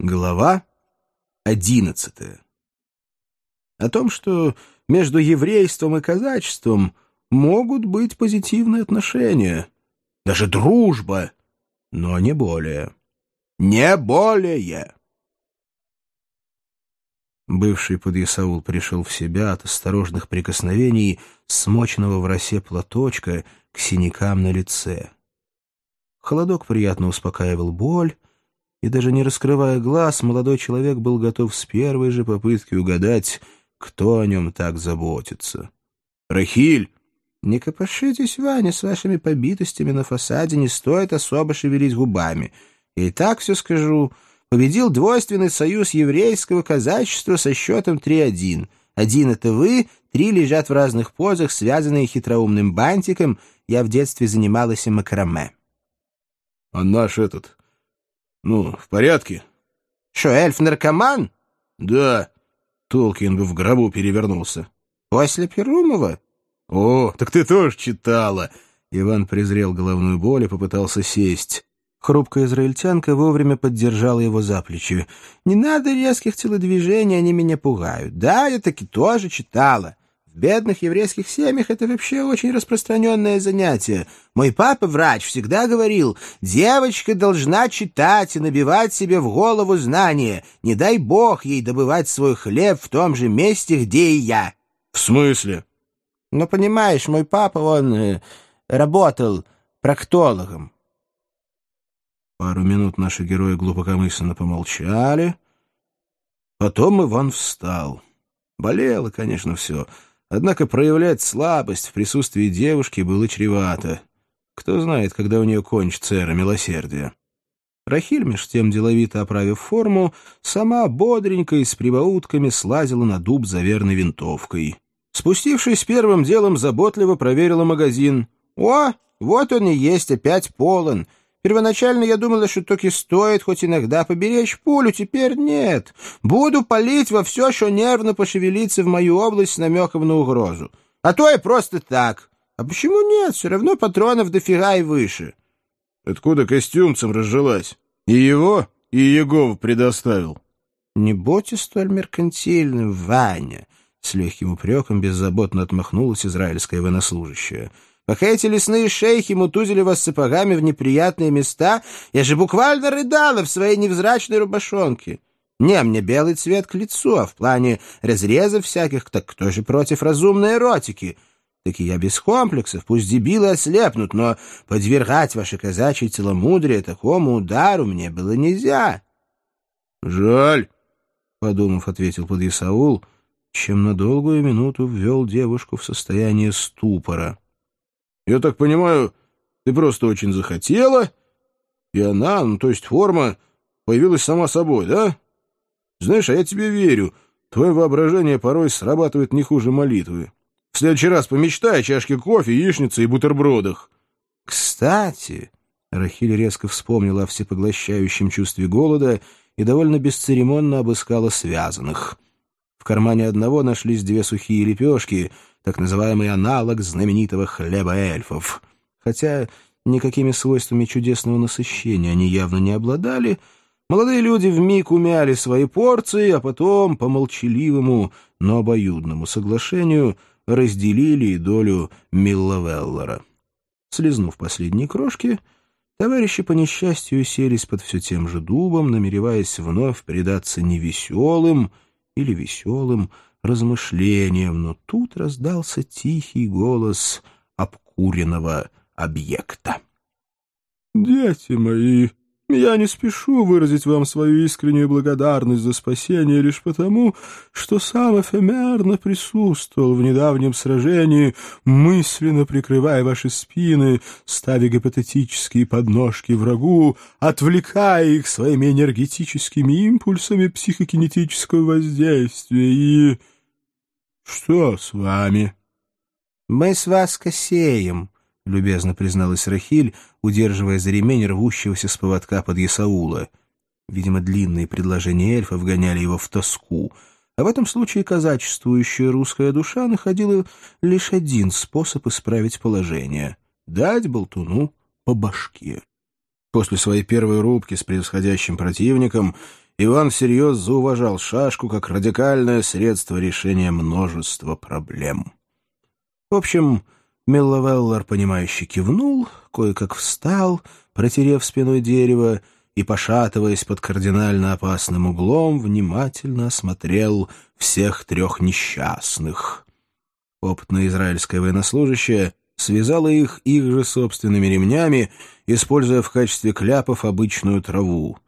Глава 11. О том, что между еврейством и казачеством могут быть позитивные отношения, даже дружба, но не более. Не более. Бывший подъясаул пришел в себя от осторожных прикосновений смоченного в росе платочка к синякам на лице. Холодок приятно успокаивал боль, и даже не раскрывая глаз, молодой человек был готов с первой же попытки угадать, кто о нем так заботится. «Рахиль!» «Не копошитесь, Ваня, с вашими побитостями на фасаде, не стоит особо шевелить губами. Я и так все скажу. Победил двойственный союз еврейского казачества со счетом 3-1. 1 — это вы, 3 лежат в разных позах, связанные хитроумным бантиком. Я в детстве занималась макраме». «А наш этот... в порядке?» «Шо, эльф-наркоман?» «Да». Толкин бы в гробу перевернулся. «После Перумова?» «О, так ты тоже читала!» Иван презрел головную боль и попытался сесть. Хрупкая израильтянка вовремя поддержала его за плечи. «Не надо резких телодвижений, они меня пугают. Да, я таки тоже читала. В бедных еврейских семьях это вообще очень распространенное занятие. Мой папа, врач, всегда говорил, девочка должна читать и набивать себе в голову знания. Не дай бог ей добывать свой хлеб в том же месте, где и я». «В смысле?» «Ну, понимаешь, мой папа, он работал проктологом». Пару минут наши герои глубокомысленно помолчали. Потом Иван встал. Болело, конечно, все. Однако проявлять слабость в присутствии девушки было чревато. Кто знает, когда у нее кончится эра милосердия. Рахиль, меж тем деловито оправив форму, сама бодренько и с прибаутками слазила на дуб за верной винтовкой. Спустившись, первым делом заботливо проверила магазин. «О, вот он и есть, опять полон. Первоначально я думала, что таки стоит хоть иногда поберечь пулю, теперь нет. Буду палить во все, что нервно пошевелится в мою область с намеком на угрозу. А то и просто так. А почему нет? Все равно патронов дофига и выше». «Откуда костюмцем разжилась? И его, и Егова предоставил». «Не будьте столь меркантильным, Ваня», — с легким упреком беззаботно отмахнулась израильская военнослужащая. «Пока эти лесные шейхи мутузили вас сапогами в неприятные места, я же буквально рыдала в своей невзрачной рубашонке. Не, мне белый цвет к лицу, а в плане разрезов всяких, так кто же против разумной эротики? Так и я без комплексов, пусть дебилы ослепнут, но подвергать ваше казачье целомудрие такому удару мне было нельзя». «Жаль», — подумав, ответил подъясаул, чем на долгую минуту ввел девушку в состояние ступора. «Я так понимаю, ты просто очень захотела, и она, то есть форма, появилась сама собой, да? Знаешь, а я тебе верю, твое воображение порой срабатывает не хуже молитвы. В следующий раз помечтай о чашке кофе, яичнице и бутербродах». «Кстати», — Рахиль резко вспомнила о всепоглощающем чувстве голода и довольно бесцеремонно обыскала связанных. В кармане одного нашлись 2 сухие лепешки, так называемый аналог знаменитого хлеба эльфов. Хотя никакими свойствами чудесного насыщения они явно не обладали, молодые люди вмиг умяли свои порции, а потом, по молчаливому, но обоюдному соглашению, разделили и долю Миллавеллера. Слизнув последние крошки, товарищи по несчастью селись под все тем же дубом, намереваясь вновь предаться невеселым или веселым размышлениям, но тут раздался тихий голос обкуренного объекта. «Дети мои, я не спешу выразить вам свою искреннюю благодарность за спасение лишь потому, что сам эфемерно присутствовал в недавнем сражении, мысленно прикрывая ваши спины, ставя гипотетические подножки врагу, отвлекая их своими энергетическими импульсами психокинетического воздействия. И что с вами?» «Мы с вас косеем», — любезно призналась Рахиль, удерживая за ремень рвущегося с поводка подъясаула. Видимо, длинные предложения эльфа вгоняли его в тоску, а в этом случае казачествующая русская душа находила лишь один способ исправить положение — дать болтуну по башке. После своей первой рубки с превосходящим противником Иван всерьез зауважал шашку как радикальное средство решения множества проблем. В общем, Миллавеллар, понимающе кивнул, кое-как встал, протерев спиной дерево, и, пошатываясь под кардинально опасным углом, внимательно осмотрел всех трех несчастных. Опытная израильская военнослужащая связала их же собственными ремнями, используя в качестве кляпов обычную траву.